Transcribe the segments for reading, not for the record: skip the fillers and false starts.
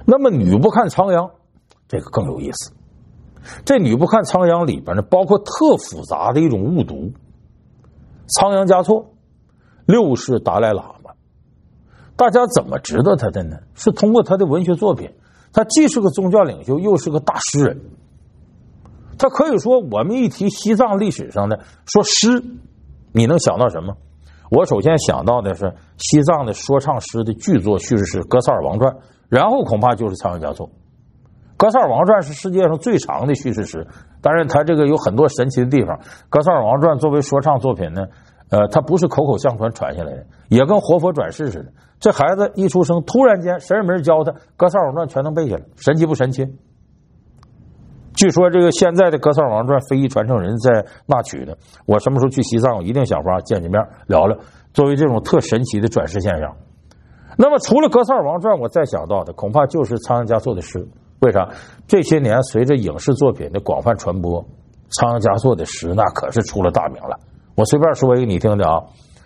那么女不看仓央，这个更有意思。这女不看仓央里边呢，包括特复杂的一种误读。仓央嘉措六世达赖喇嘛，大家怎么知道他的呢？是通过他的文学作品。他既是个宗教领袖，又是个大诗人。他可以说，我们一提西藏历史上的说诗，你能想到什么？我首先想到的是西藏的说唱诗的巨作叙事诗《格萨尔王传》，然后恐怕就是仓央嘉措。《格萨尔王传》是世界上最长的叙事诗，当然它这个有很多神奇的地方。《格萨尔王传》作为说唱作品呢，它不是口口相传传下来的，也跟活佛转世似的。这孩子一出生，突然间谁也没人教他，《格萨尔王传》全能背下来，神奇不神奇？据说这个现在的《格萨尔王传》非遗传承人在那曲的，我什么时候去西藏，我一定想法见见面聊聊，作为这种特神奇的转世现象。那么除了《格萨尔王传》，我再想到的恐怕就是仓央嘉措的诗。为啥？这些年随着影视作品的广泛传播，仓央嘉措的诗那可是出了大名了。我随便说一个你听听啊，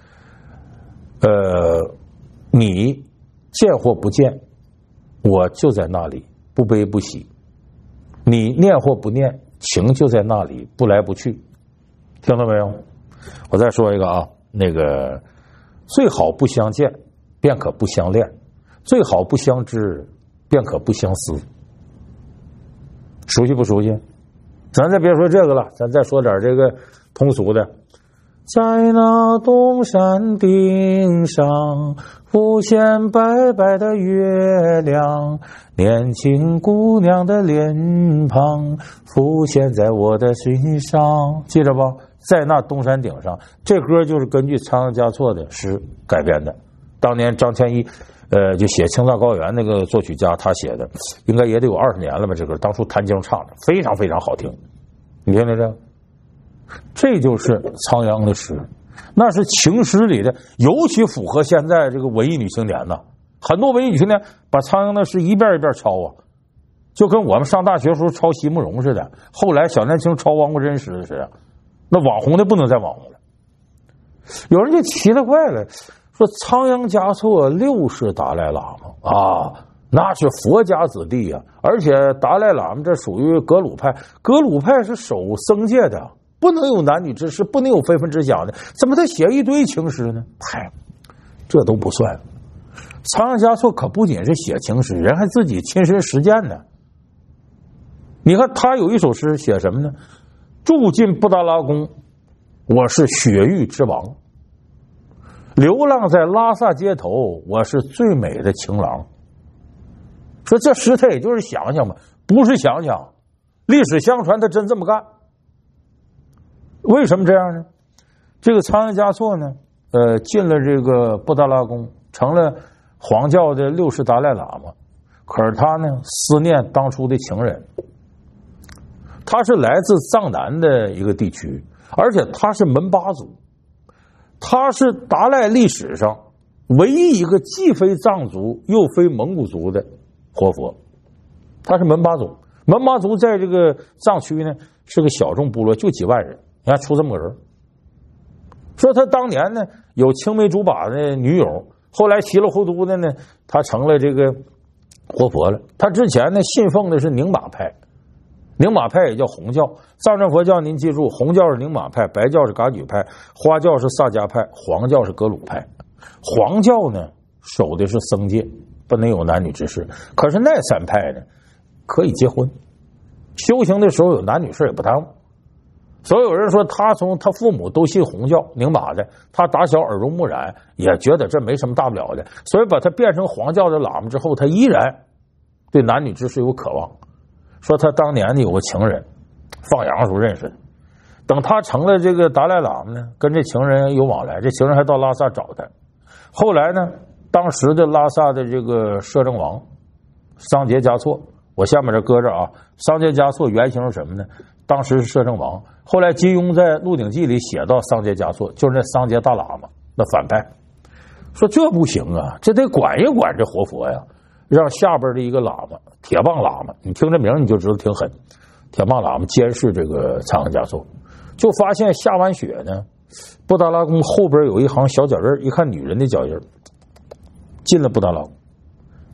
你见或不见，我就在那里，不悲不喜。你念或不念，情就在那里，不来不去。听到没有？我再说一个啊，那个最好不相见，便可不相恋；最好不相知，便可不相思。熟悉不熟悉？咱再别说这个了，咱再说点这个通俗的。在那东山顶上浮现白白的月亮，年轻姑娘的脸庞浮现在我的心上，记着吧？在那东山顶上，这歌就是根据仓央嘉措的诗改编的。当年张千一就写《青藏高原》那个作曲家他写的，应该也得有20年了吧？这歌当初谭晶唱的，非常非常好听。你听听这个，这就是仓央的诗，那是情诗里的，尤其符合现在这个文艺女青年呢。很多文艺女青年把仓央的诗一遍一遍抄啊，就跟我们上大学时候抄席慕容似的，后来小年轻抄汪国真诗似的。那网红的不能再网红了。有人就奇了怪了，说仓央嘉措六世达赖喇嘛啊，那是佛家子弟啊，而且达赖喇嘛这属于格鲁派，格鲁派是守僧戒的，不能有男女之事，不能有非分之想的，怎么他写一堆情诗呢？嗨，这都不算。仓央嘉措可不仅是写情诗，人还自己亲身实践呢。你看他有一首诗写什么呢？住进布达拉宫，我是雪域之王；流浪在拉萨街头，我是最美的情郎。说这诗他也就是想想吧，不是想想，历史相传他真这么干。为什么这样呢？这个仓央嘉措呢，进了这个布达拉宫，成了黄教的六世达赖喇嘛，可是他呢思念当初的情人。他是来自藏南的一个地区，而且他是门巴族，他是达赖历史上唯一一个既非藏族又非蒙古族的活佛。他是门巴族，门巴族在这个藏区呢是个小众部落，就几万人，你看出这么个人。说他当年呢有青梅竹马的女友，后来稀里糊涂的呢他成了这个活佛了。他之前呢信奉的是宁玛派，宁玛派也叫红教，藏传佛教您记住，红教是宁玛派，白教是噶举派，花教是萨迦派，黄教是格鲁派。黄教呢守的是僧戒，不能有男女之事，可是那三派呢可以结婚，修行的时候有男女事也不耽误。所以有人说他父母都信红教宁玛的，他打小耳濡目染，也觉得这没什么大不了的，所以把他变成黄教的喇嘛之后，他依然对男女之事有渴望。说他当年呢有个情人，放羊时候认识的，等他成了这个达赖喇嘛呢，跟这情人有往来，这情人还到拉萨找他。后来呢，当时的拉萨的这个摄政王桑杰嘉措，我下面这搁着啊，桑杰嘉措原型是什么呢？当时是摄政王，后来金庸在《鹿鼎记》里写到桑杰嘉措，就是那桑杰大喇嘛，那反派。说这不行啊，这得管一管这活佛呀，让下边的一个喇嘛铁棒喇嘛，你听这名你就知道挺狠，铁棒喇嘛监视这个仓央嘉措，就发现下完雪呢，布达拉宫后边有一行小脚印，一看女人的脚印，进了布达拉宫，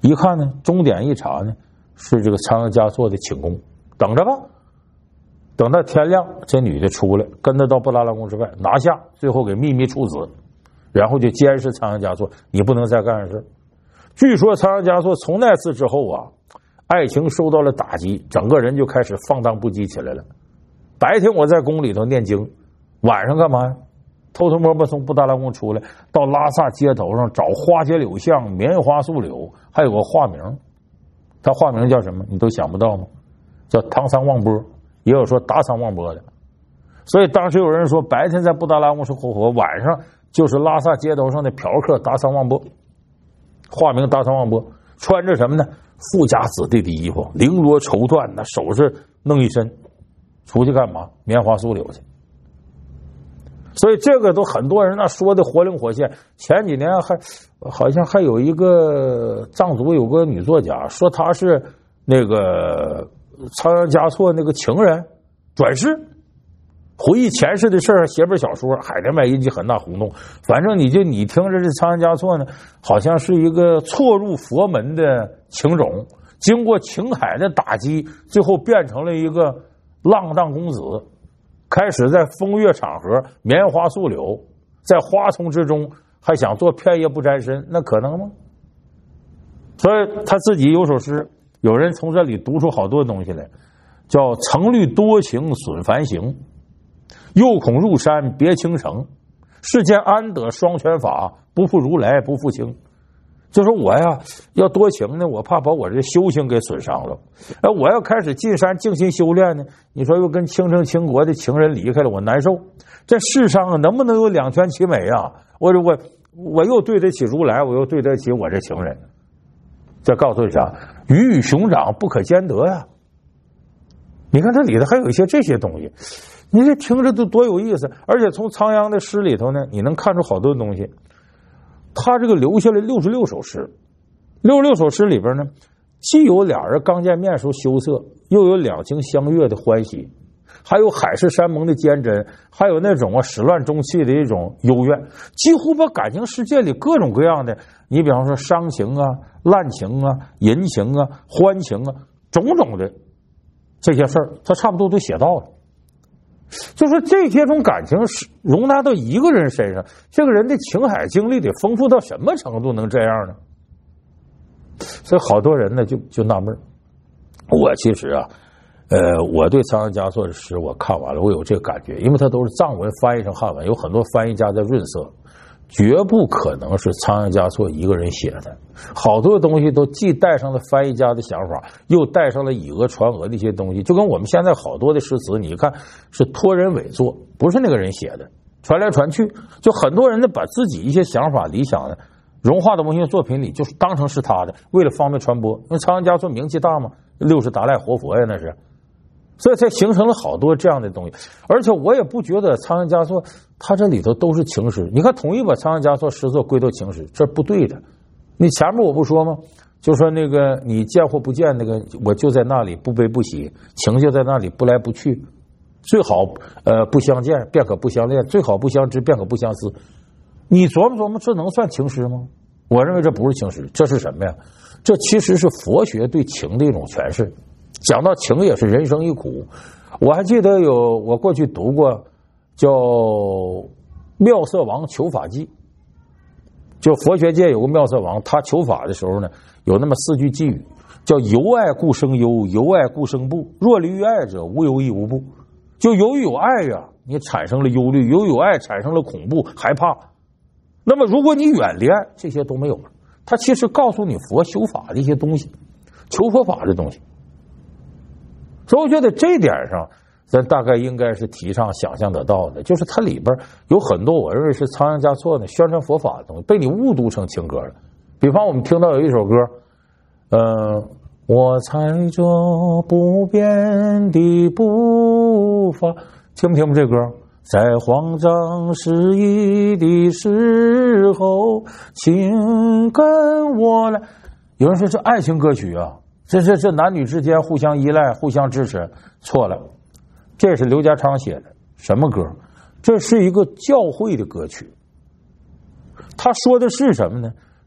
一看呢，终点一查呢，是这个仓央嘉措的寝宫，等着吧。等到天亮，这女的出来，跟他到布达拉宫吃饭，拿下，最后给秘密处死，然后就监视仓央嘉措，你不能再干事。据说仓央嘉措从那次之后啊，爱情受到了打击，整个人就开始放荡不羁起来了。白天我在宫里头念经，晚上干嘛呀？偷偷摸摸从布达拉宫出来，到拉萨街头上找花街柳巷、棉花素柳，还有个化名，他化名叫什么？你都想不到吗？叫唐桑旺波，也有说达桑旺波的。所以当时有人说，白天在布达拉宫是活佛，晚上就是拉萨街头上的嫖客达桑旺波，化名达桑旺波，穿着什么呢？富家子弟的衣服，绫罗绸缎，那首饰弄一身，出去干嘛？棉花素柳去。所以这个都很多人那说的活灵活现。前几年好像还有一个藏族有个女作家说她是那个仓央嘉措那个情人转世，回忆前世的事儿，写本小说，海内外引起很大轰动。反正你听着这仓央嘉措呢，好像是一个错入佛门的情种，经过情海的打击，最后变成了一个浪荡公子，开始在风月场合棉花素柳，在花丛之中还想做片叶不沾身，那可能吗？所以他自己有首诗，有人从这里读出好多东西来，叫曾虑多情损繁行，又恐入山别倾城，世间安得双全法，不负如来不负卿。就说我呀要多情呢，我怕把我这修行给损伤了。我要开始进山静心修炼呢，你说又跟倾城倾国的情人离开了，我难受。这世上啊，能不能有两全其美啊？我又对得起如来，我又对得起我这情人。这告诉你啥？鱼与熊掌不可兼得呀。你看这里头还有一些这些东西，你这听着都多有意思。而且从仓央的诗里头呢，你能看出好多东西。他这个留下了66首诗，66首诗里边呢，既有俩人刚见面时候羞涩，又有两情相悦的欢喜，还有海誓山盟的坚贞，还有那种始乱终弃的一种幽怨，几乎把感情世界里各种各样的，你比方说伤情啊、滥情啊、淫情啊、欢情啊，种种的这些事儿，他差不多都写到了。就说这些种感情容纳到一个人身上，这个人的情海经历得丰富到什么程度能这样呢？所以好多人呢就纳闷。我其实啊，我对仓央嘉措的诗我看完了，我有这个感觉，因为他都是藏文翻译成汉文，有很多翻译家在润色，绝不可能是仓央嘉措一个人写的，好多东西都既带上了翻译家的想法，又带上了以讹传讹的一些东西，就跟我们现在好多的诗词，你看是托人委作，不是那个人写的，传来传去，就很多人呢把自己一些想法理想呢融化到文学作品里，就是当成是他的，为了方便传播。因为仓央嘉措名气大嘛，60达赖活佛呀那是，所以才形成了好多这样的东西。而且我也不觉得仓央嘉措他这里头都是情诗，你看统一把仓央嘉措诗作归到情诗，这不对的。你前面我不说吗？就说那个你见或不见，那个我就在那里不悲不喜，情就在那里不来不去，最好不相见便可不相恋，最好不相知便可不相思。你琢磨琢磨，这能算情诗吗？我认为这不是情诗，这是什么呀？这其实是佛学对情的一种诠释。讲到情也是人生一苦，我还记得我过去读过叫《妙色王求法记》，就佛学界有个妙色王，他求法的时候呢，有那么4句寄语，叫由爱故生忧，由爱故生怖，若离于爱者，无忧亦无怖。就由于有爱呀，你产生了忧虑；由于有爱，产生了恐怖、害怕。那么如果你远离爱，这些都没有了。他其实告诉你佛修法的一些东西，求佛法的东西。所以我觉得这点上咱大概应该是提倡想象得到的，就是它里边有很多我认为是仓央嘉措呢宣传佛法的东西被你误读成情歌了。比方我们听到有一首歌，我踩着不变的步伐，听不听这歌？在慌张失意的时候，请跟我来。有人说这爱情歌曲啊，这男女之间互相依赖、互相支持，错了。这是刘家昌写的，什么歌？这是一个教会的歌曲。他说的是什么呢？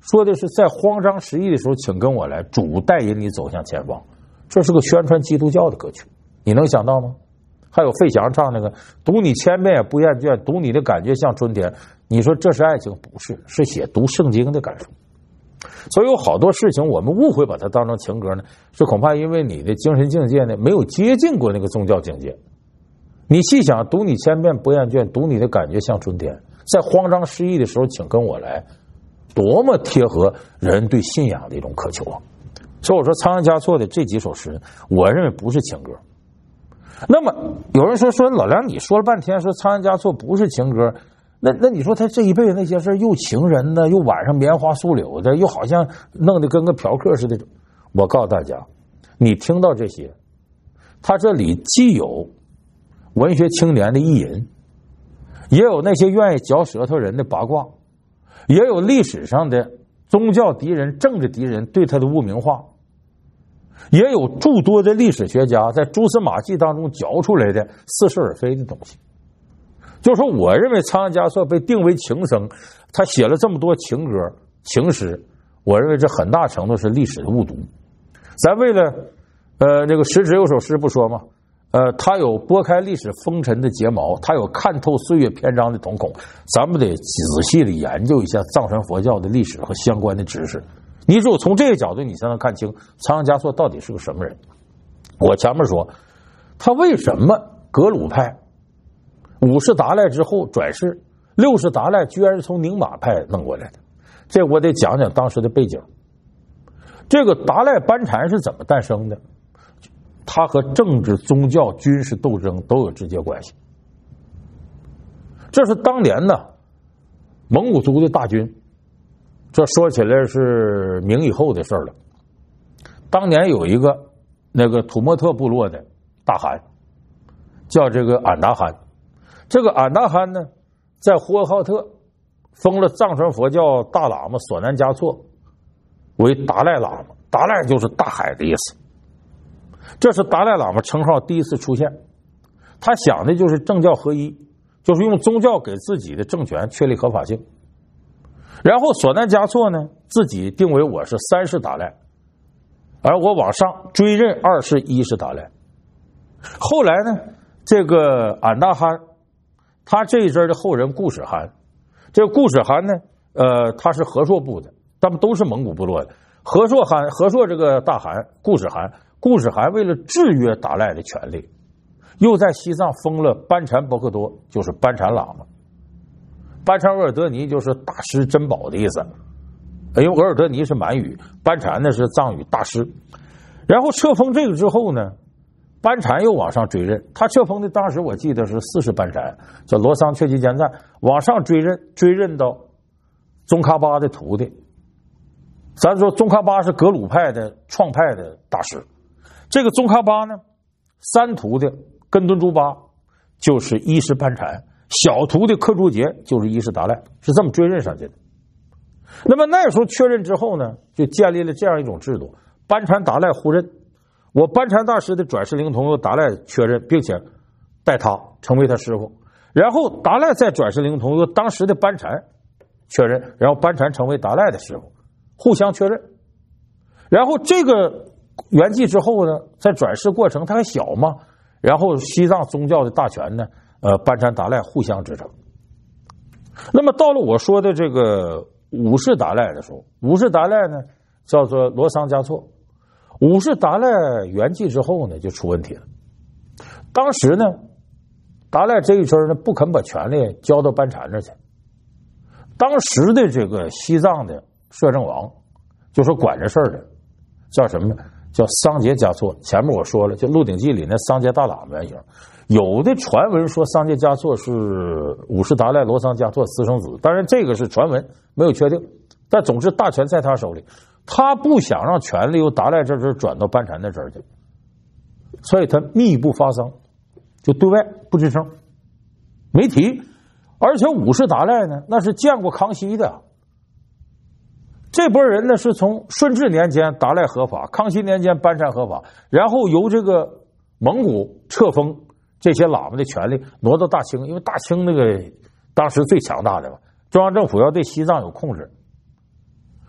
说的是在慌张失意的时候，请跟我来，主带引你走向前方。这是个宣传基督教的歌曲，你能想到吗？还有费翔唱那个读你千遍也不厌倦，读你的感觉像春天。你说这是爱情？不是，是写读圣经的感受。所以有好多事情我们误会把它当成情歌呢，是恐怕因为你的精神境界呢没有接近过那个宗教境界。你细想，读你千遍不厌倦，读你的感觉像春天，在慌张失意的时候请跟我来，多么贴合人对信仰的一种渴求啊！所以我说仓央嘉措的这几首诗，我认为不是情歌。那么有人说老梁，你说了半天说仓央嘉措不是情歌，那你说他这一辈子那些事，又情人呢，又晚上棉花素柳的，又好像弄得跟个嫖客似的。我告诉大家，你听到这些，他这里既有文学青年的意淫，也有那些愿意嚼舌头人的八卦，也有历史上的宗教敌人、政治敌人对他的污名化，也有诸多的历史学家在蛛丝马迹当中嚼出来的似是而非的东西。就是说，我认为仓央嘉措被定为情僧，他写了这么多情歌、情诗，我认为这很大程度是历史的误读。咱为了这个石植有首诗不说吗？他有拨开历史风尘的睫毛，他有看透岁月篇章的瞳孔。咱们得仔细的研究一下藏传佛教的历史和相关的知识。你只有从这个角度，你才能看清仓央嘉措到底是个什么人。我前面说，他为什么格鲁派五世达赖之后转世，六世达赖居然是从宁玛派弄过来的，这我得讲讲当时的背景。这个达赖班禅是怎么诞生的？它和政治、宗教、军事斗争都有直接关系。这是当年呢蒙古族的大军，这说起来是明以后的事了。当年有一个那个土默特部落的大汗，叫这个俺答汗。这个俺答汗呢，在呼和浩特封了藏传佛教大喇嘛索南嘉措为达赖喇嘛，达赖就是大海的意思。这是达赖喇嘛称号第一次出现，他想的就是政教合一，就是用宗教给自己的政权确立合法性。然后索南嘉措呢，自己定为我是三世达赖，而我往上追认二世、一世达赖。后来呢，这个俺答汗，他这一支的后人固始汗，这个固始汗呢，他是和硕部的，他们都是蒙古部落的。和硕这个大汗固始汗为了制约达赖的权力，又在西藏封了班禅博克多，就是班禅喇嘛。班禅额尔德尼就是大师珍宝的意思，因为额尔德尼是满语，班禅呢是藏语大师。然后册封这个之后呢，班禅又往上追认，他册封的当时我记得是四世班禅，叫罗桑却吉坚赞，往上追认到宗喀巴的徒弟。咱说宗喀巴是格鲁派的创派的大师，这个宗喀巴呢，三徒的根敦珠巴就是一世班禅，小徒的克珠杰就是一世达赖，是这么追认上去的。那么那时候确认之后呢，就建立了这样一种制度：班禅达赖互认，我班禅大师的转世灵童由达赖确认，并且带他成为他师傅，然后达赖再转世灵童由当时的班禅确认，然后班禅成为达赖的师傅，互相确认。然后这个圆寂之后呢，在转世过程他还小嘛，然后西藏宗教的大权呢，班禅达赖互相支撑。那么到了我说的这个五世达赖的时候，五世达赖呢叫做罗桑嘉措。五世达赖圆寂之后呢，就出问题了。当时呢，达赖这一支呢不肯把权力交到班禅那去。当时的这个西藏的摄政王，就说管这事儿的叫什么呢？叫桑杰嘉措。前面我说了，就《鹿鼎记》里那桑杰大喇嘛原型。有的传闻说桑杰嘉措是五世达赖罗桑嘉措私生子，当然这个是传闻，没有确定。但总之大权在他手里，他不想让权力由达赖这支转到班禅那支去，所以他密不发丧，就对外不吱声，没提。而且五世达赖呢，那是见过康熙的。这波人呢是从顺治年间达赖合法，康熙年间班禅合法，然后由这个蒙古册封这些喇嘛的权力挪到大清，因为大清那个当时最强大的嘛，中央政府要对西藏有控制。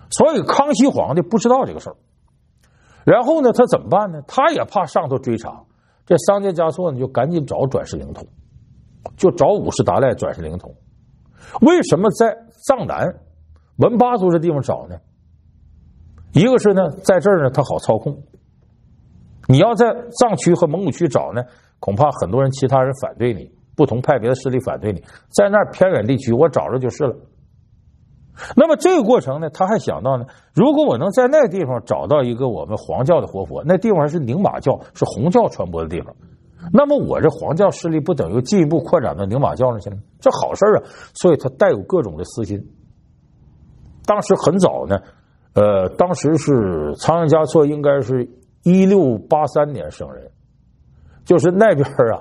所以康熙皇帝不知道这个事儿。然后呢，他怎么办呢？他也怕上头追查，这桑杰嘉措呢就赶紧找转世灵童，就找五世达赖转世灵童。为什么在藏南文巴族这地方找呢？一个是呢，在这儿呢他好操控。你要在藏区和蒙古区找呢，恐怕很多人其他人反对你，不同派别的势力反对你。在那儿偏远地区，我找着就是了。那么这个过程呢，他还想到呢，如果我能在那地方找到一个我们黄教的活佛，那地方还是宁玛教，是红教传播的地方，那么我这黄教势力不等于进一步扩展到宁玛教上去了？这好事啊！所以他带有各种的私心。当时很早呢，当时是仓央嘉措应该是1683年生人，就是那边啊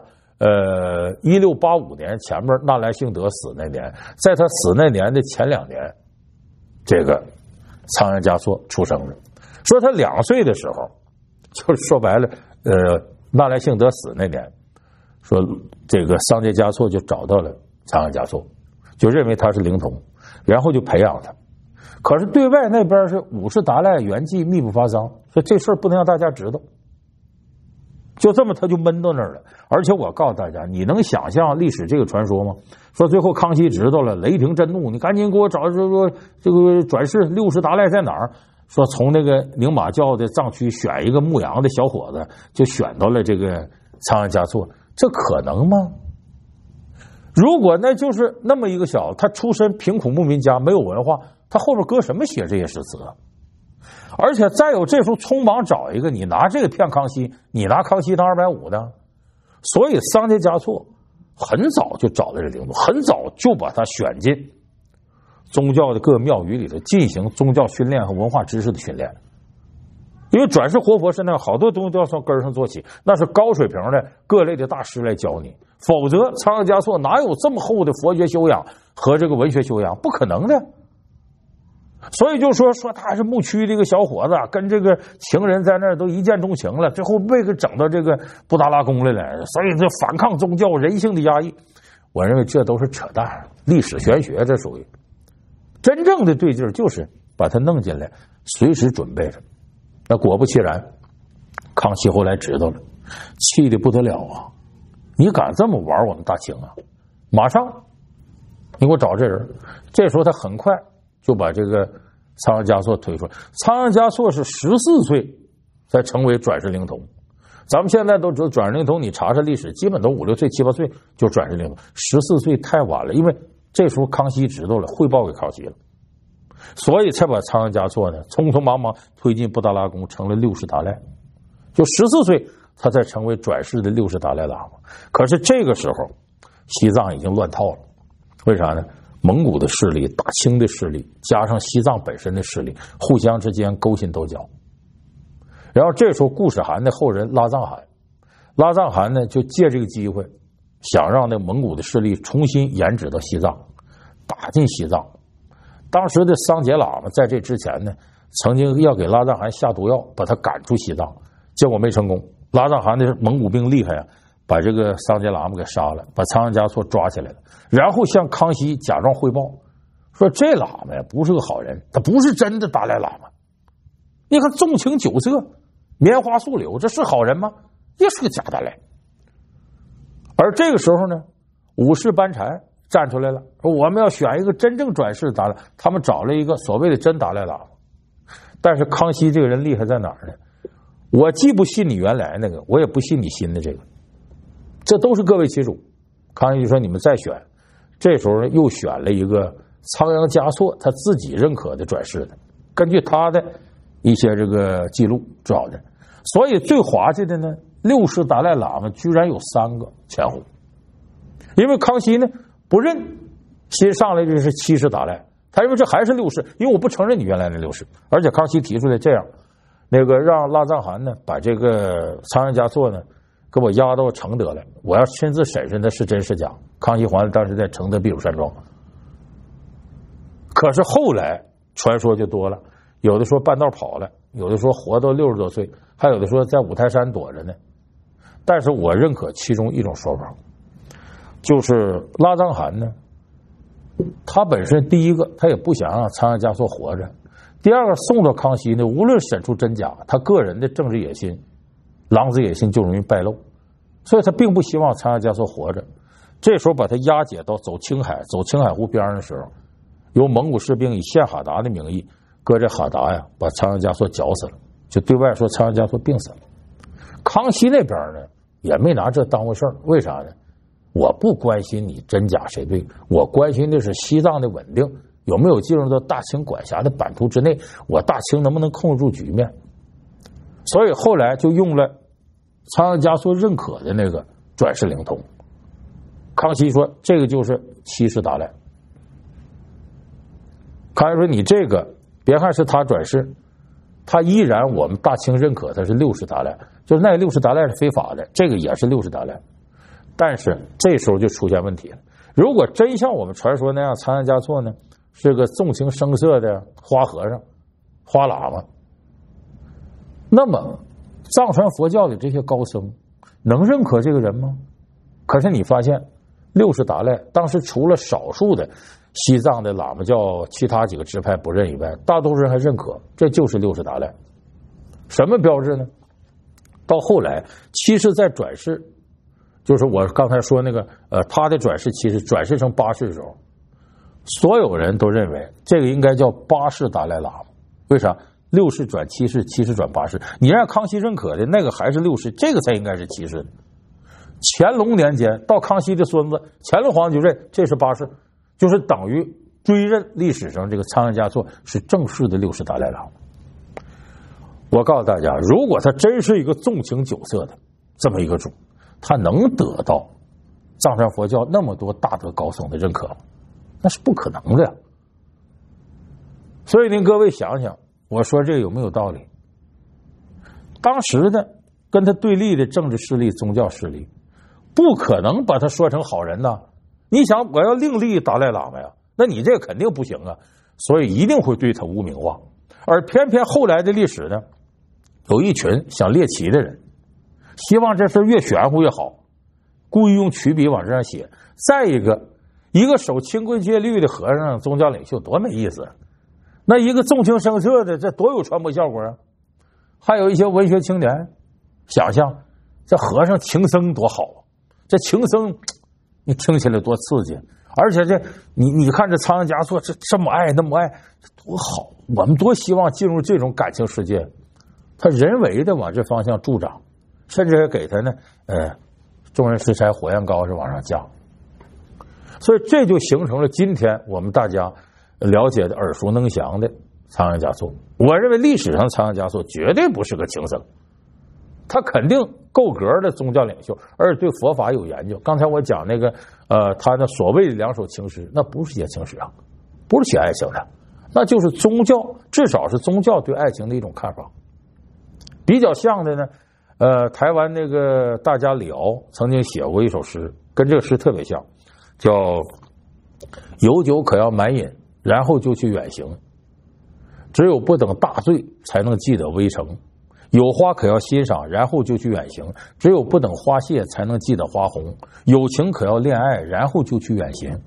，1685年前面纳兰性德死那年，在他死那年的前2年，这个仓央嘉措出生了。说他2岁的时候，就是说白了，纳兰性德死那年，说这个桑杰嘉措就找到了仓央嘉措，就认为他是灵童，然后就培养他。可是对外那边是五世达赖圆寂密不发丧，说这事儿不能让大家知道。就这么他就闷到那儿了。而且我告诉大家，你能想象历史这个传说吗？说最后康熙知道了，雷霆震怒，你赶紧给我找说这个转世六世达赖在哪儿？说从那个宁玛教的藏区选一个牧羊的小伙子，就选到了这个仓央嘉措，这可能吗？如果那就是那么一个小子，他出身贫苦牧民家，没有文化，他后边搁什么写这些诗词啊？而且再有这时候匆忙找一个，你拿这个骗康熙，你拿康熙当250的。所以桑杰嘉措很早就找到这灵童，很早就把他选进宗教的各个庙宇里头进行宗教训练和文化知识的训练。因为转世活佛是那样，好多东西都要从根上做起，那是高水平的各类的大师来教你，否则仓央嘉措哪有这么厚的佛学修养和这个文学修养？不可能的。所以就说他是牧区的一个小伙子，跟这个情人在那儿都一见钟情了，最后被给整到这个布达拉宫来了，所以这反抗宗教人性的压抑，我认为这都是扯淡，历史玄学，这属于真正的对劲就是把他弄进来，随时准备着。那果不其然，康熙后来知道了，气得不得了啊！你敢这么玩我们大清啊？马上你给我找这人。这时候他很快就把这个仓央嘉措推出来。仓央嘉措是14岁才成为转世灵童。咱们现在都知道转世灵童，你查查历史，基本都5、6岁、7、8岁就转世灵童。14岁太晚了，因为这时候康熙知道了，汇报给康熙了，所以才把仓央嘉措呢匆匆忙忙推进布达拉宫，成了六世达赖。就14岁他才成为转世的六世达赖喇嘛。可是这个时候西藏已经乱套了，为啥呢？蒙古的势力、大清的势力，加上西藏本身的势力，互相之间勾心斗角。然后这时候固始汗的后人拉藏汗，拉藏汗呢就借这个机会，想让那蒙古的势力重新延指到西藏，打进西藏。当时的桑杰喇嘛在这之前呢，曾经要给拉藏汗下毒药，把他赶出西藏，结果没成功。拉藏汗的蒙古兵厉害啊，把这个桑杰喇嘛给杀了，把仓央嘉措抓起来了，然后向康熙假装汇报，说这喇嘛呀不是个好人，他不是真的达赖喇嘛。你看纵情酒色、棉花素柳，这是好人吗？也是个假达赖。而这个时候呢，五世班禅站出来了，说我们要选一个真正转世的达赖。他们找了一个所谓的真达赖喇嘛。但是康熙这个人厉害在哪儿呢？我既不信你原来那个，我也不信你新的这个，这都是各为其主。康熙就说你们再选。这时候呢又选了一个仓央嘉措他自己认可的转世的，根据他的一些这个记录找的。所以最滑稽的呢，六世达赖喇嘛居然有3个前后。因为康熙呢不认新上来就是7世达赖，他认为这还是6世，因为我不承认你原来的6世。而且康熙提出来这样，那个让拉藏汗呢把这个仓央嘉措呢给我押到承德来，我要亲自审审他是真是假。康熙皇帝当时在承德避暑山庄。可是后来传说就多了，有的说半道跑了，有的说活到60多岁，还有的说在五台山躲着呢。但是我认可其中一种说法，就是拉藏汗呢，他本身第一个他也不想让仓央嘉措活着， 第二个，送到康熙呢，无论审出真假，他个人的政治野心、狼子野心就容易败露，所以他并不希望仓央嘉措活着。这时候把他押解到走青海湖边上的时候，由蒙古士兵以献哈达的名义，搁这哈达呀，把仓央嘉措绞死了，就对外说仓央嘉措病死了。康熙那边呢，也没拿这当回事儿，为啥呢？我不关心你真假谁对，我关心的是西藏的稳定，有没有进入到大清管辖的版图之内，我大清能不能控制住局面。所以后来就用了仓央嘉措认可的那个转世灵通。康熙说这个就是7世达赖。康熙说你这个别看是他转世，他依然我们大清认可他是6世达赖，就是那6世达赖是非法的，这个也是6世达赖。但是这时候就出现问题了，如果真像我们传说那样，仓央嘉措呢是个纵情声色的花和尚、花喇嘛，那么藏传佛教的这些高僧能认可这个人吗？可是你发现6世达赖当时除了少数的西藏的喇嘛教其他几个支派不认以外，大多数人还认可，这就是6世达赖。什么标志呢？到后来7世再转世，就是我刚才说那个他的转世7世转世成8世的时候，所有人都认为这个应该叫8世达赖喇嘛。为啥？6世转7世，7世转8世，你让康熙认可的那个还是6世，这个才应该是7世。乾隆年间到康熙的孙子乾隆皇帝就认这是8世，就是等于追认历史上这个仓央嘉措是正式的6世达赖喇嘛。我告诉大家，如果他真是一个纵情酒色的这么一个主，他能得到藏传佛教那么多大德高僧的认可吗？那是不可能的呀。所以您各位想想，我说这个有没有道理？当时的跟他对立的政治势力、宗教势力，不可能把他说成好人呐。你想，我要另立达赖喇嘛呀，那你这肯定不行啊。所以一定会对他污名化。而偏偏后来的历史呢，有一群想猎奇的人，希望这事越玄乎越好，故意用曲笔往这上写。再一个守清规戒律的和尚、宗教领袖多没意思，那一个纵情声色的，这多有传播效果啊！还有一些文学青年想象这和尚情僧多好啊，这情僧你听起来多刺激，而且这你看这仓央嘉措这么爱那么爱多好，我们多希望进入这种感情世界。他人为的往这方向助长，甚至还给他呢众人拾柴火焰高是往上加。所以这就形成了今天我们大家了解的耳熟能详的仓央嘉措。我认为历史上仓央嘉措绝对不是个情僧，他肯定够格的宗教领袖，而且对佛法有研究。刚才我讲那个他那所谓的2首情诗，那不是写情诗啊，不是写爱情的，那就是宗教，至少是宗教对爱情的一种看法。比较像的呢台湾那个大家李敖曾经写过一首诗，跟这个诗特别像，叫有酒可要满饮，然后就去远行，只有不等大醉才能记得微城，有花可要欣赏，然后就去远行，只有不等花谢才能记得花红，有情可要恋爱，然后就去远行，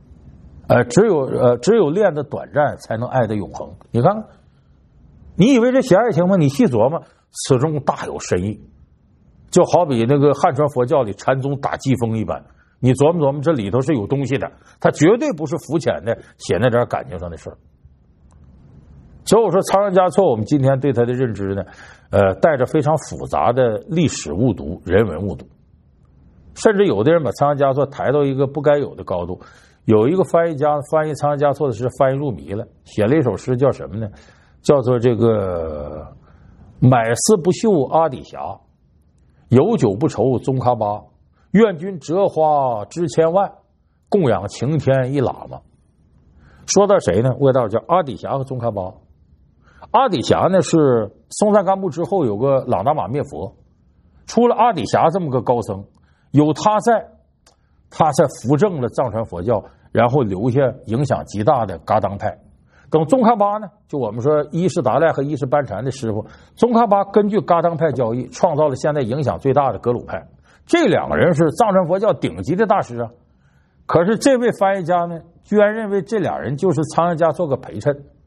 只有恋的短暂才能爱的永恒。你看，你以为这写爱情吗？你细琢磨，此中大有深意。就好比那个汉传佛教里禅宗打季风一般，你琢磨琢磨，这里头是有东西的，它绝对不是肤浅的写那点感情上的事儿。所以我说仓央嘉措，我们今天对他的认知呢带着非常复杂的历史误读、人文误读，甚至有的人把仓央嘉措抬到一个不该有的高度。有一个翻译家翻译仓央嘉措的诗翻译入迷了，写了一首诗叫什么呢？叫做这个买丝不绣阿底峡，有酒不愁宗喀巴，愿君折花枝千万，供养晴天一喇嘛。说到谁呢？味道叫阿底峡和宗喀巴。阿底峡呢是松赞干布之后有个朗达玛灭佛，出了阿底峡这么个高僧，有他在扶正了藏传佛教，然后留下影响极大的噶当派。等宗喀巴呢，就我们说1世达赖和1世班禅的师傅，宗喀巴根据噶当派教义创造了现在影响最大的格鲁派。这2个人是藏传佛教顶级的大师啊。可是这位翻译家呢，居然认为这俩人就是仓央嘉措个陪衬，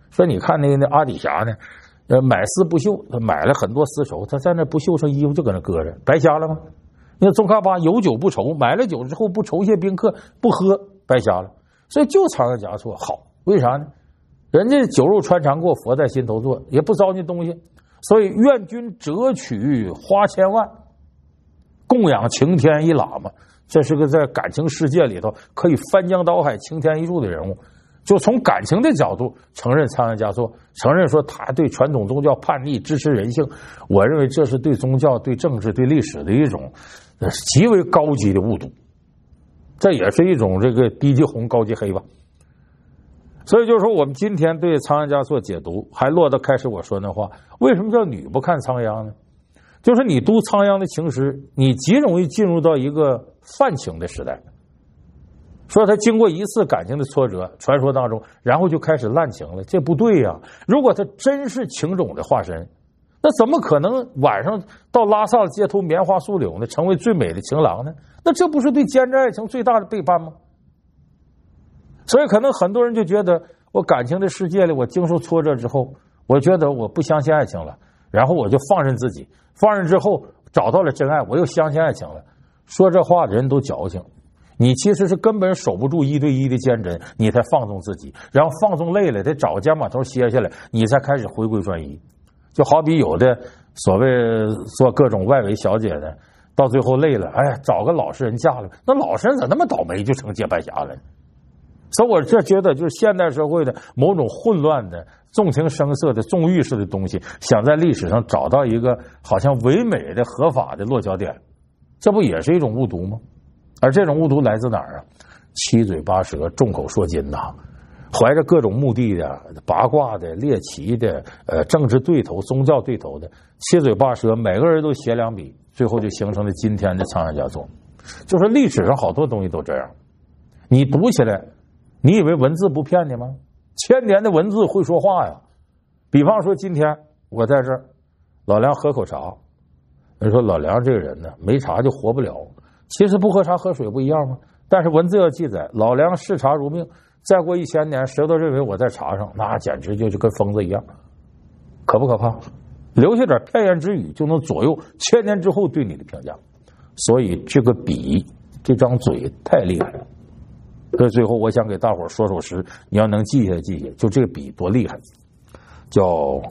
说你看那阿底峡呢，买丝不绣，买了很多丝绸，他在那不绣上衣服就搁那搁着，白瞎了吗？那宗喀巴有酒不愁，买了酒之后不酬谢宾客，不喝，白瞎了。所以就仓央嘉措好，为啥呢？人家酒肉穿肠过，佛在心头坐，也不糟践东西。所以愿君折取花千万，供养擎天一喇嘛。这是个在感情世界里头可以翻江倒海、擎天一柱的人物。就从感情的角度承认仓央嘉措，承认说他对传统宗教叛逆、支持人性。我认为这是对宗教、对政治、对历史的一种极为高级的误读，这也是一种这个低级红高级黑吧。所以就是说，我们今天对仓央嘉措解读，还落到开始我说那话：为什么叫女不看仓央呢？就是你读仓央的情诗，你极容易进入到一个泛情的时代。说他经过一次感情的挫折，传说当中，然后就开始滥情了，这不对呀！如果他真是情种的化身，那怎么可能晚上到拉萨街头棉花素柳呢，成为最美的情郎呢？那这不是对坚贞爱情最大的背叛吗？所以可能很多人就觉得，我感情的世界里，我经受挫折之后，我觉得我不相信爱情了，然后我就放任自己，放任之后找到了真爱，我又相信爱情了。说这话的人都矫情，你其实是根本守不住1对1的坚贞，你才放纵自己，然后放纵累了，得找个肩膀头歇下来，你才开始回归专一。就好比有的所谓做各种外围小姐的，到最后累了，哎，找个老实人嫁了，那老实人咋那么倒霉，就成接白侠了呢？所以我这觉得，就是现代社会的某种混乱的、纵情声色的、纵欲式的东西，想在历史上找到一个好像唯美的、合法的落脚点，这不也是一种误读吗？而这种误读来自哪儿啊？七嘴八舌、众口铄金呐，怀着各种目的的、八卦的、猎奇的、政治对头、宗教对头的，七嘴八舌，每个人都写两笔，最后就形成了今天的仓央嘉措。就是历史上好多东西都这样，你读起来，你以为文字不骗你吗？1000年的文字会说话呀。比方说今天我在这儿，老梁喝口茶，人说老梁这个人呢，没茶就活不了。其实不喝茶喝水不一样吗？但是文字要记载，老梁视茶如命。再过1000年，谁都认为我在茶上，那简直就是跟疯子一样，可不可怕？留下点片言之语，就能左右1000年之后对你的评价。所以这个笔，这张嘴太厉害了。所以最后我想给大伙说首诗，你要能记下记下，就这个笔多厉害，叫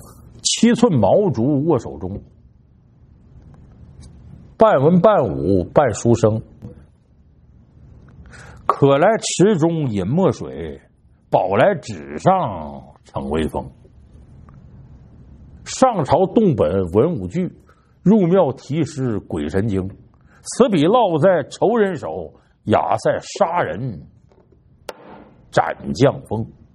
7寸毛竹握手中，半文半武半书生，渴来池中饮墨水，饱来纸上逞威风。上朝动本文武具，入庙题诗鬼神经。此笔落在仇人手，雅塞杀人斩将风。